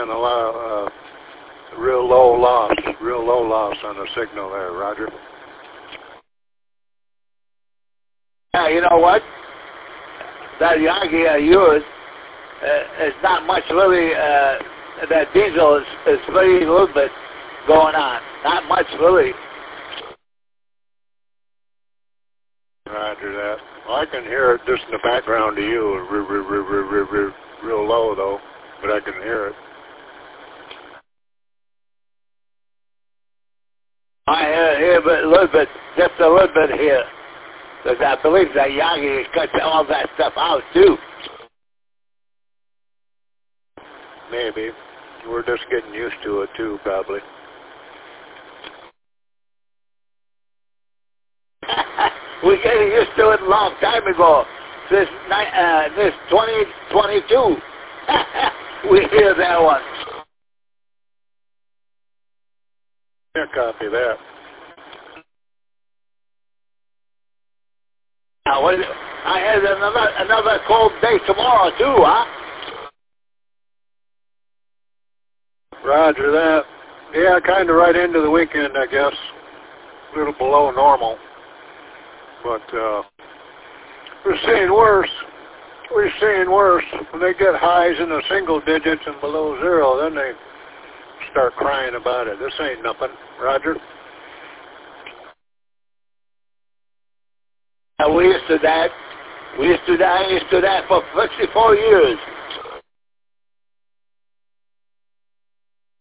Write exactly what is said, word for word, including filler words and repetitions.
again, a lot, uh, real low loss, real low loss on the signal there, Roger. Yeah, you know what? That Yagi I use, uh, is not much really, uh, that diesel is, is very little bit going on. Not much really. Roger that. Well, I can hear it just in the background to you, real, real, real, real, real, real low though, but I can hear it. I hear, hear a little bit, just a little bit here. Because I believe that Yagi cuts all that stuff out too. Maybe. We're just getting used to it too, probably. We're getting used to it a long time ago. This, uh, this twenty twenty-two. We hear that one. Yeah, copy that. Now, what, I had another another cold day tomorrow too, huh? Roger that. Yeah, kind of right into the weekend, I guess. A little below normal. But uh, we're seeing worse. We're seeing worse. When they get highs in the single digits and below zero, then they start crying about it. This ain't nothing. Roger? Uh, we used to that. We used to that. I used to that for fifty-four years.